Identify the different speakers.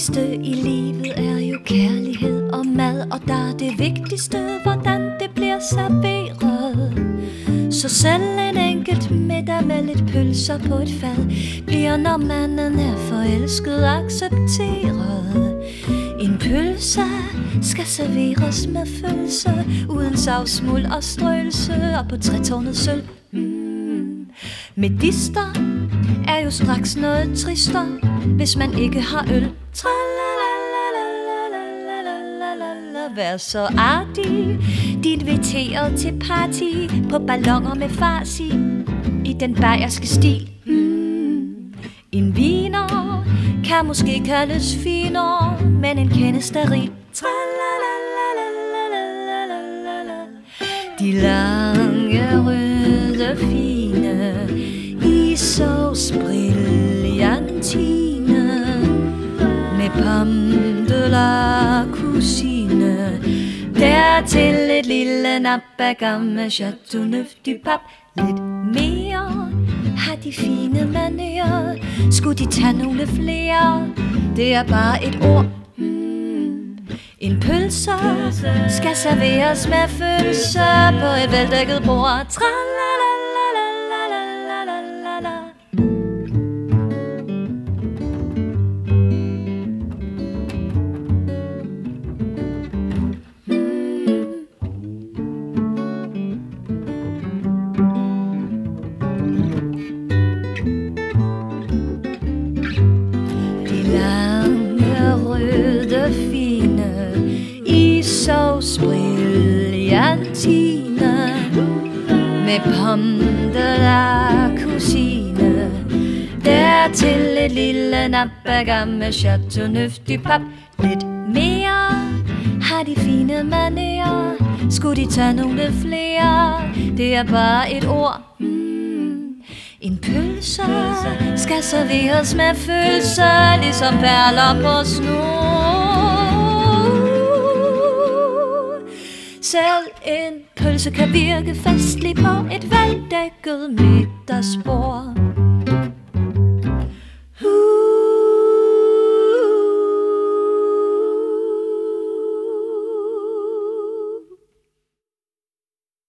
Speaker 1: vigtigste i livet er jo kærlighed og mad, og der er det vigtigste, hvordan det bliver serveret. Så selv en enkelt middag med lidt pølser på et fad bliver, når manden er forelsket, accepteret. En pølse skal serveres med følelse, uden savsmuld og strøelse, og på trætårnet sølv. Medister er jo straks noget trister, hvis man ikke har øl. Vær så artig, de inviteret til party på balloner med fars i den bayerske stil. En viner kan måske kaldes finere, men en kendes steril. De lange røde fine isauce brillantine med pomme de la cousine, dertil et lille nap af gammel Chateauneuf du Pape. Lidt mere har de fine manerer, skulle de tage nogle flere? Det er bare et ord. En pølse skal serveres med følelse på et veldækket bord. Sauce brillantine med pomme de la cousine, dertil et lille nap af gammel Chateauneuf du Pape. Lidt mere har de fine manerer, skulle de tage nogle flere? Det er bare et ord. En pølse skal serveres med følelse, ligesom perler på snor. Selv en pølse kan virke festlig på et veldækket middagsbord.